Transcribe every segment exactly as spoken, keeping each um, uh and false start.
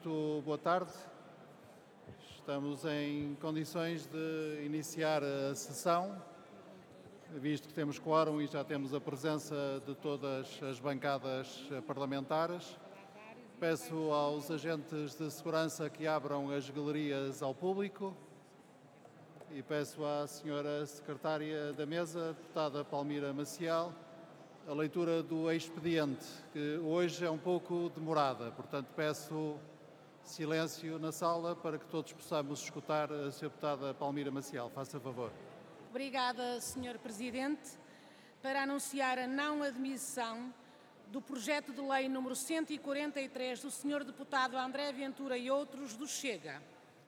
muito boa tarde. Estamos em condições de iniciar a sessão, visto que temos quórum e já temos a presença de todas as bancadas parlamentares. Peço aos agentes de segurança que abram as galerias ao público e peço à senhora secretária da mesa, deputada Palmira Maciel, a leitura do expediente, que hoje é um pouco demorada, portanto peço silêncio na sala para que todos possamos escutar a senhora deputada Palmira Maciel. Faça favor. Obrigada, senhor Presidente. Para anunciar a não admissão do projeto de lei número cento e quarenta e três do senhor deputado André Ventura e outros do Chega.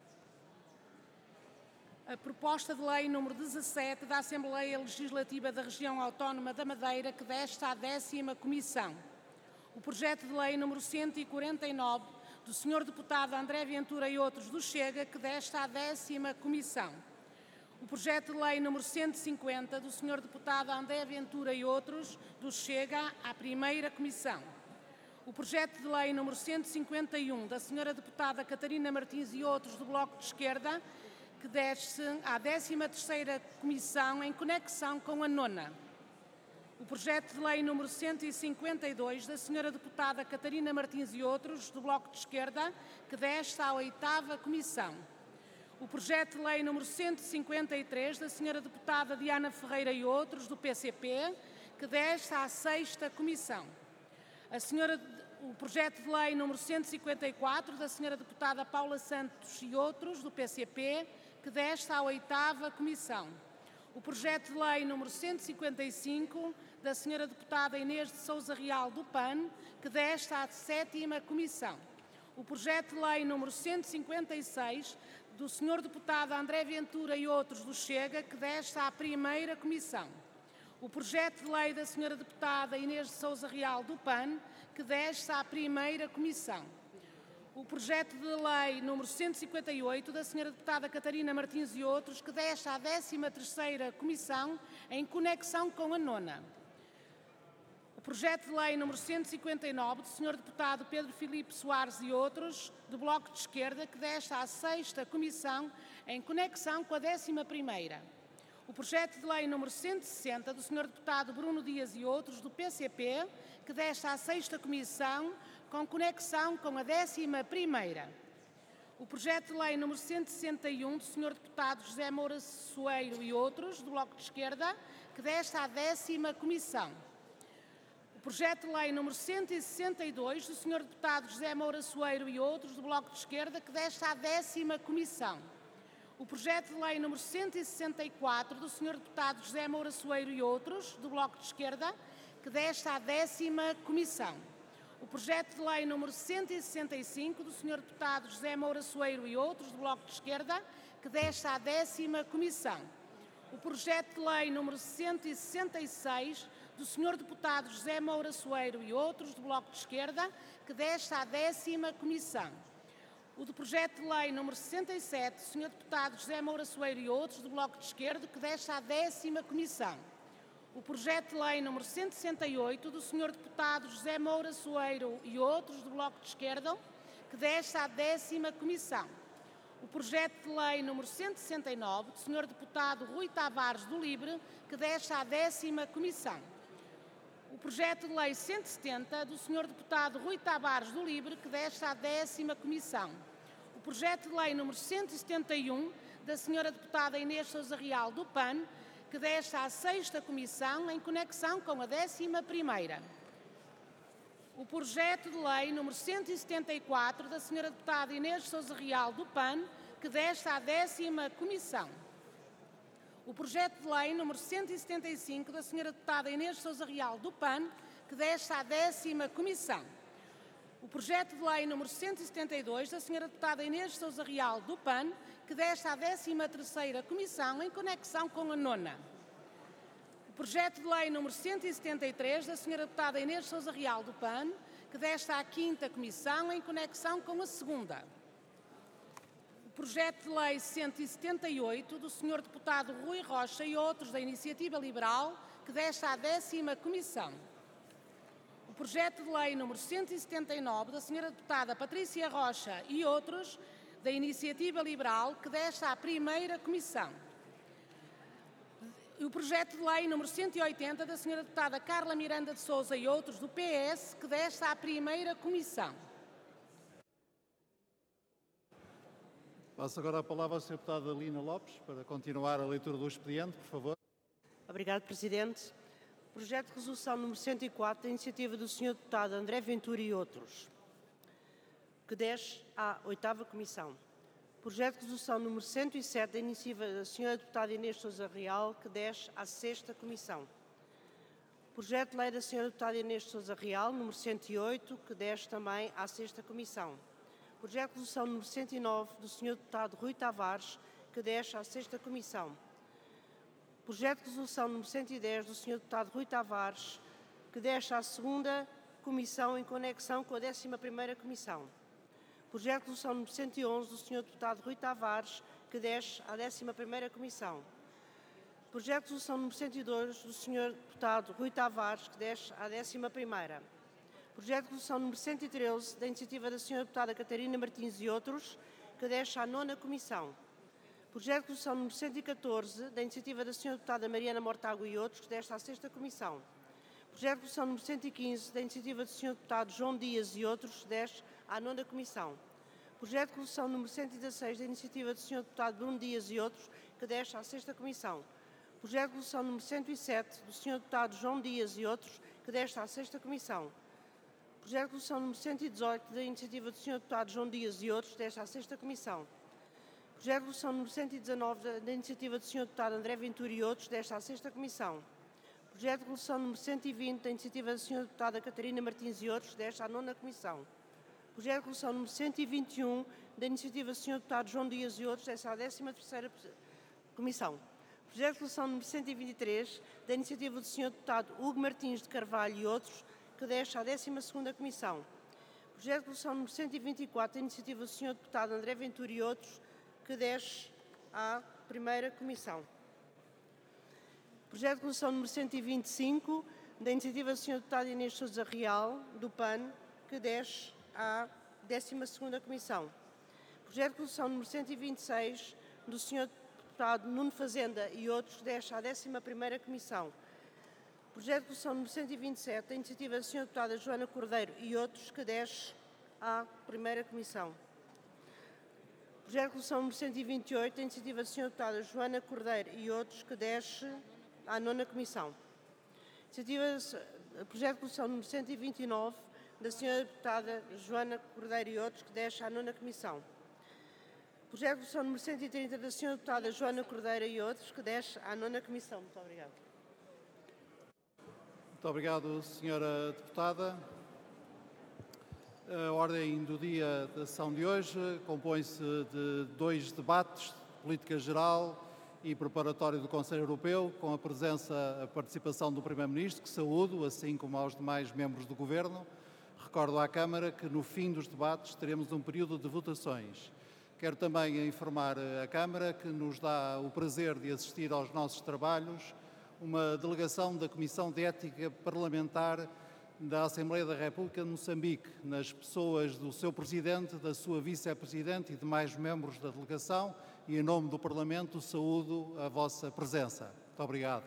A proposta de lei número dezassete da Assembleia Legislativa da Região Autónoma da Madeira, que desta à décima comissão. O projeto de lei número cento e quarenta e nove do senhor deputado André Ventura e outros do Chega, que desta à décima comissão. O projeto de lei número cento e cinquenta do senhor deputado André Ventura e outros do Chega, à primeira comissão. O projeto de lei número cento e cinquenta e um da senhora deputada Catarina Martins e outros do Bloco de Esquerda, que desce à décima terceira comissão em conexão com a nona. O projeto de lei número cento e cinquenta e dois da senhora deputada Catarina Martins e outros do Bloco de Esquerda, que desce à oitava comissão. O projeto de lei número cento e cinquenta e três da senhora deputada Diana Ferreira e outros do P C P, que desce à sexta comissão. A senhora, o projeto de lei número cento e cinquenta e quatro da senhora deputada Paula Santos e outros do P C P, que desce à oitava comissão. O projeto de lei número cento e cinquenta e cinco da senhora deputada Inês de Sousa Real do P A N, que desce à sétima comissão. O projeto de lei número cento e cinquenta e seis do senhor deputado André Ventura e outros do Chega, que desce à primeira comissão. O projeto de lei da senhora deputada Inês de Sousa Real do P A N, que desce à primeira comissão. O projeto de lei número cento e cinquenta e oito da senhora deputada Catarina Martins e outros, que desce à décima terceira comissão em conexão com a nona. O projeto de lei número cento e cinquenta e nove do senhor deputado Pedro Filipe Soares e outros do Bloco de Esquerda, que desce à sexta comissão em conexão com a décima primeira. O projeto de lei número cento e sessenta do senhor deputado Bruno Dias e outros do P C P, que desce à sexta comissão com conexão com a décima primeira. O projeto de lei número cento e sessenta e um do senhor deputado José Moura Soeiro e outros do Bloco de Esquerda, que desce à décima comissão. O projeto de lei número cento e sessenta e dois do senhor deputado José Moura Soeiro e outros do Bloco de Esquerda, que desce à décima comissão. O projeto de lei número cento e sessenta e quatro do senhor deputado José Moura Soeiro e outros do Bloco de Esquerda, que desce à décima comissão. O projeto de lei número cento e sessenta e cinco do senhor deputado José Moura Soeiro e outros do Bloco de Esquerda, que desce à décima comissão. O projeto de lei número cento e sessenta e seis do senhor deputado José Moura Soeiro e outros do Bloco de Esquerda, que desce à décima comissão. O do projeto de lei número sessenta e sete do senhor deputado José Moura Soeiro e outros do Bloco de Esquerda, que desce à décima comissão. O projeto de lei número cento e sessenta e oito do senhor deputado José Moura Soeiro e outros do Bloco de Esquerda, que desce à décima comissão. O projeto de lei número cento e sessenta e nove do senhor deputado Rui Tavares do Livre, que desce à décima comissão. O projeto de lei cento e setenta do senhor deputado Rui Tavares do Livre, que desce à décima comissão. O projeto de lei número cento e setenta e um da senhora deputada Inês de Sousa Real do P A N, que desce à sexta comissão em conexão com a décima primeira. O projeto de lei número cento e setenta e quatro da senhora deputada Inês de Sousa Real do P A N, que desce à décima comissão. O projeto de lei número cento e setenta e cinco da senhora deputada Inês de Sousa Real do P A N, que desce à décima comissão. O projeto de lei número cento e setenta e dois da senhora deputada Inês de Sousa Real do P A N, que desce à décima terceira comissão em conexão com a nona. O projeto de lei número cento e setenta e três da senhora deputada Inês de Sousa Real do P A N, que desce à quinta comissão em conexão com a segunda. O projeto de lei cento e setenta e oito do senhor deputado Rui Rocha e outros da Iniciativa Liberal, que desce à décima comissão. O projeto de lei número cento e setenta e nove, da senhora deputada Patrícia Rocha e outros, da Iniciativa Liberal, que desce à primeira comissão. E o projeto de lei número cento e oitenta, da senhora deputada Carla Miranda de Sousa e outros, do P S, que desce à primeira comissão. Passo agora a palavra à senhora deputada Lina Lopes para continuar a leitura do expediente, por favor. Obrigado, Presidente. Projeto de resolução número cento e quatro, da iniciativa do senhor deputado André Ventura e outros, que desce à oitava comissão. Projeto de resolução número cento e sete, da iniciativa da senhora deputada Inês Sousa Real, que desce à sexta comissão. Projeto de lei da senhora deputada Inês Sousa Real, número cento e oito, que desce também à sexta comissão. Projeto de resolução número cento e nove, do senhor deputado Rui Tavares, que desce à sexta comissão. Projeto de resolução número cento e dez, do senhor deputado Rui Tavares, que desce à segunda comissão em conexão com a décima primeira comissão. Projeto de resolução número cento e onze, do senhor deputado Rui Tavares, que desce à décima primeira comissão. Projeto de resolução número cento e dois, do senhor deputado Rui Tavares, que desce à décima primeira. Projeto de resolução número cento e treze, da iniciativa da senhora deputada Catarina Martins e outros, que desce à nona comissão. Projeto de resolução número cento e catorze, da iniciativa da senhora deputada Mariana Mortágua e outros, que desce à sexta comissão. Projeto de resolução número cento e quinze, da iniciativa do senhor deputado João Dias e outros, que desce à nona comissão. Projeto de resolução número cento e dezasseis, da iniciativa do senhor deputado Bruno Dias e outros, que desce à sexta comissão. Projeto de resolução número cento e sete, do senhor deputado João Dias e outros, que desce à sexta comissão. Projeto de resolução número cento e dezoito, da iniciativa do senhor deputado João Dias e outros, desce à sexta comissão. Projeto de resolução número cento e dezanove, da iniciativa do senhor deputado André Ventura e outros, desce à sexta comissão. Projeto de resolução número cento e vinte, da iniciativa da senhora deputada Catarina Martins e outros, desce à nona comissão. Projeto de resolução número cento e vinte e um, da iniciativa do senhor deputado João Dias e outros, desce à décima terceira comissão. Projeto de resolução número cento e vinte e três, da iniciativa do senhor deputado Hugo Martins de Carvalho e outros, que desce à décima segunda comissão. Projeto de resolução número cento e vinte e quatro, da iniciativa do senhor deputado André Ventura e outros, que desce à primeira comissão. Projeto de resolução número cento e vinte e cinco, da iniciativa do senhor deputado Inês Sousa Real, do P A N, que desce à décima segunda comissão. Projeto de resolução número cento e vinte e seis, do senhor deputado Nuno Fazenda e outros, que desce à décima primeira comissão. Projeto de resolução número cento e vinte e sete, da iniciativa da senhora deputada Joana Cordeiro e outros, que desce à primeira comissão. Projeto de resolução número cento e vinte e oito, da iniciativa da senhora deputada Joana Cordeiro e outros, que desce à nona comissão. Iniciativa, projeto de resolução número cento e vinte e nove, da senhora deputada Joana Cordeiro e outros, que desce à nona comissão. Projeto de resolução número cento e trinta, da senhora deputada Joana Cordeiro e outros, que desce à nona comissão. Muito obrigada. Muito obrigado, senhora deputada. A ordem do dia da sessão de hoje compõe-se de dois debates de política geral e preparatório do Conselho Europeu, com a presença, a participação do Primeiro-Ministro, que saúdo, assim como aos demais membros do Governo. Recordo à Câmara que no fim dos debates teremos um período de votações. Quero também informar a Câmara que nos dá o prazer de assistir aos nossos trabalhos uma delegação da Comissão de Ética Parlamentar da Assembleia da República de Moçambique, nas pessoas do seu Presidente, da sua Vice-Presidente e demais membros da delegação, e em nome do Parlamento saúdo a vossa presença. Muito obrigado.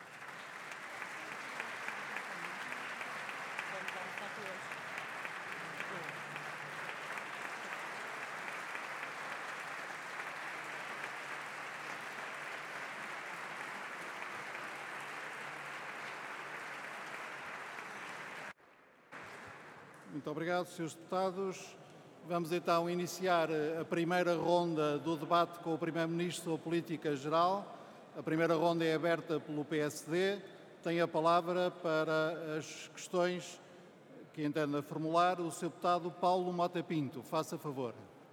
Muito obrigado, senhores deputados. Vamos então iniciar a primeira ronda do debate com o Primeiro-Ministro sobre Política Geral. A primeira ronda é aberta pelo P S D. Tem a palavra para as questões que entenda formular o senhor deputado Paulo Mota Pinto. Faça favor.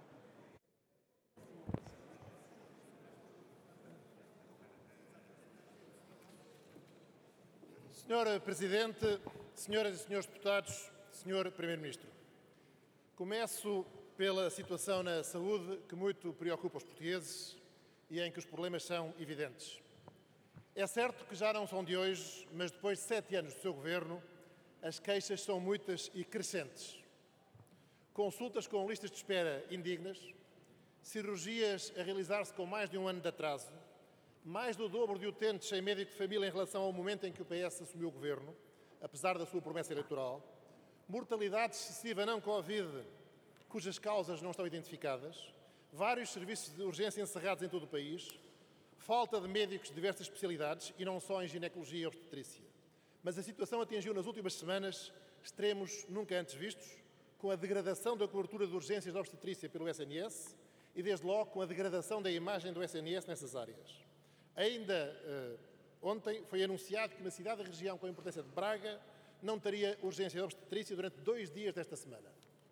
senhor Presidente, senhoras e senhores deputados, senhor Primeiro-Ministro, começo pela situação na saúde que muito preocupa os portugueses e em que os problemas são evidentes. É certo que já não são de hoje, mas depois de sete anos do seu governo, as queixas são muitas e crescentes. Consultas com listas de espera indignas, cirurgias a realizar-se com mais de um ano de atraso, mais do dobro de utentes sem médico de família em relação ao momento em que o P S assumiu o governo, apesar da sua promessa eleitoral, mortalidade excessiva não Covid, cujas causas não estão identificadas, vários serviços de urgência encerrados em todo o país, falta de médicos de diversas especialidades e não só em ginecologia e obstetrícia. Mas a situação atingiu nas últimas semanas extremos nunca antes vistos, com a degradação da cobertura de urgências de obstetrícia pelo S N S e, desde logo, com a degradação da imagem do S N S nessas áreas. Ainda uh, ontem foi anunciado que uma cidade da região com a importância de Braga não teria urgência de obstetrícia durante dois dias desta semana.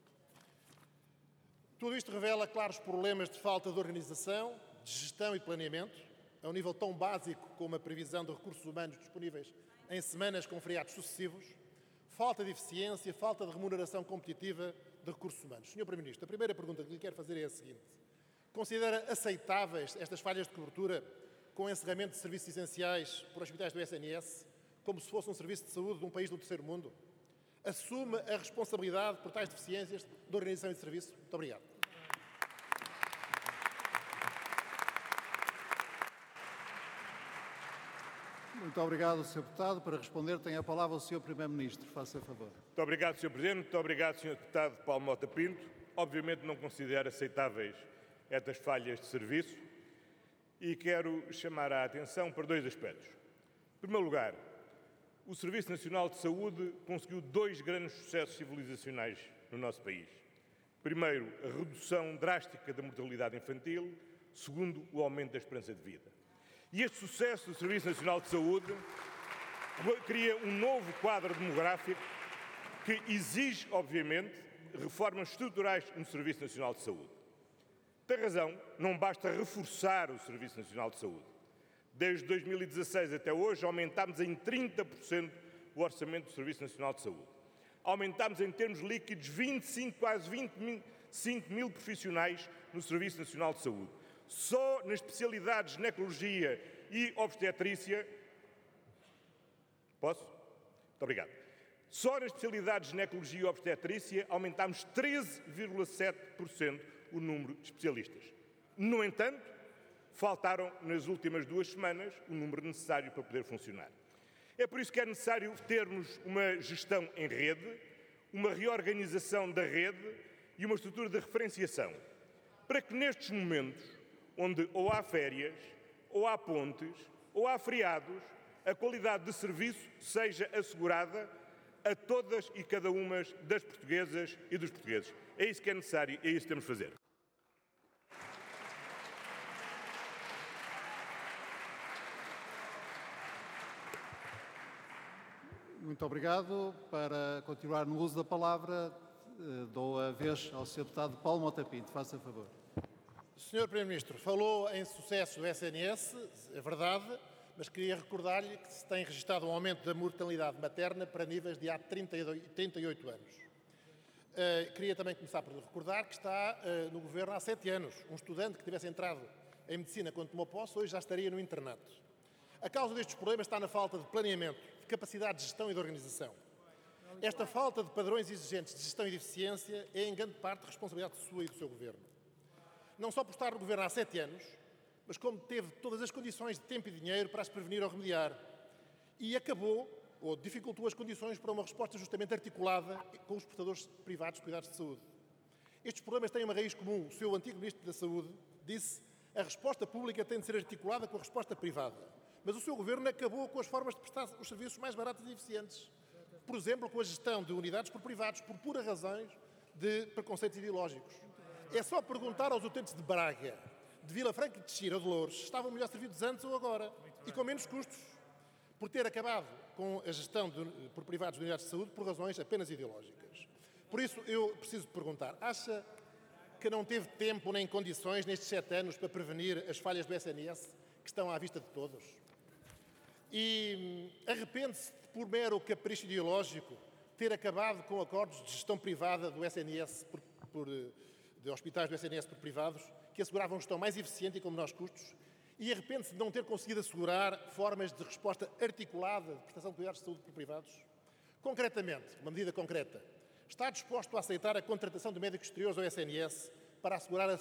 Tudo isto revela claros problemas de falta de organização, de gestão e de planeamento, a um nível tão básico como a previsão de recursos humanos disponíveis em semanas com feriados sucessivos, falta de eficiência, falta de remuneração competitiva de recursos humanos. senhor Primeiro-Ministro, a primeira pergunta que lhe quero fazer é a seguinte. Considera aceitáveis estas falhas de cobertura com o encerramento de serviços essenciais por hospitais do S N S, como se fosse um serviço de saúde de um país do terceiro mundo? Assume a responsabilidade por tais deficiências de organização e de serviço? Muito obrigado. Muito obrigado, senhor Deputado. Para responder, tem a palavra o senhor Primeiro-Ministro. Faça favor. Muito obrigado, senhor Presidente. Muito obrigado, senhor Deputado Paulo Mota Pinto. Obviamente não considero aceitáveis estas falhas de serviço e quero chamar a atenção para dois aspectos. Em primeiro lugar, o Serviço Nacional de Saúde conseguiu dois grandes sucessos civilizacionais no nosso país. Primeiro, a redução drástica da mortalidade infantil. Segundo, o aumento da esperança de vida. E este sucesso do Serviço Nacional de Saúde cria um novo quadro demográfico que exige, obviamente, reformas estruturais no Serviço Nacional de Saúde. Tem razão, não basta reforçar o Serviço Nacional de Saúde. Desde dois mil e dezasseis até hoje, aumentámos em trinta por cento o orçamento do Serviço Nacional de Saúde. Aumentámos em termos líquidos vinte e cinco, quase vinte e cinco mil profissionais no Serviço Nacional de Saúde. Só nas especialidades de ginecologia e obstetrícia... Posso? Muito obrigado. Só nas especialidades de ginecologia e obstetrícia aumentámos treze vírgula sete por cento o número de especialistas. No entanto, faltaram nas últimas duas semanas o número necessário para poder funcionar. É por isso que é necessário termos uma gestão em rede, uma reorganização da rede e uma estrutura de referenciação, para que nestes momentos, onde ou há férias, ou há pontes, ou há feriados, a qualidade de serviço seja assegurada a todas e cada uma das portuguesas e dos portugueses. É isso que é necessário e é isso que temos de fazer. Muito obrigado. Para continuar no uso da palavra, dou a vez ao senhor Deputado Paulo Mota Pinto. Faça favor. senhor Primeiro-Ministro, falou em sucesso do S N S, é verdade, mas queria recordar-lhe que se tem registrado um aumento da mortalidade materna para níveis de há trinta e oito anos. Uh, queria também começar por recordar que está uh, no Governo há sete anos. Um estudante que tivesse entrado em Medicina quando tomou posse, hoje já estaria no internato. A causa destes problemas está na falta de planeamento, de capacidade de gestão e de organização. Esta falta de padrões exigentes de gestão e de eficiência é em grande parte responsabilidade sua e do seu Governo. Não só por estar no Governo há sete anos, mas como teve todas as condições de tempo e dinheiro para as prevenir ou remediar. E acabou, ou dificultou as condições para uma resposta justamente articulada com os prestadores privados de cuidados de saúde. Estes problemas têm uma raiz comum. O seu antigo Ministro da Saúde disse que a resposta pública tem de ser articulada com a resposta privada. Mas o seu Governo acabou com as formas de prestar os serviços mais baratos e eficientes. Por exemplo, com a gestão de unidades por privados, por pura razões de preconceitos ideológicos. É só perguntar aos utentes de Braga, de Vila Franca de Xira ou de Louros, se estavam melhor servidos antes ou agora, e com menos custos, por ter acabado com a gestão de, por privados de unidades de saúde por razões apenas ideológicas. Por isso, eu preciso perguntar, acha que não teve tempo nem condições nestes sete anos para prevenir as falhas do S N S, que estão à vista de todos? E arrepende-se de, por mero capricho ideológico, ter acabado com acordos de gestão privada do S N S, por, por, de hospitais do S N S por privados, que asseguravam gestão mais eficiente e com menores custos, e arrepende-se de não ter conseguido assegurar formas de resposta articulada de prestação de cuidados de saúde por privados? Concretamente, uma medida concreta, está disposto a aceitar a contratação de médicos exteriores ao S N S para assegurar a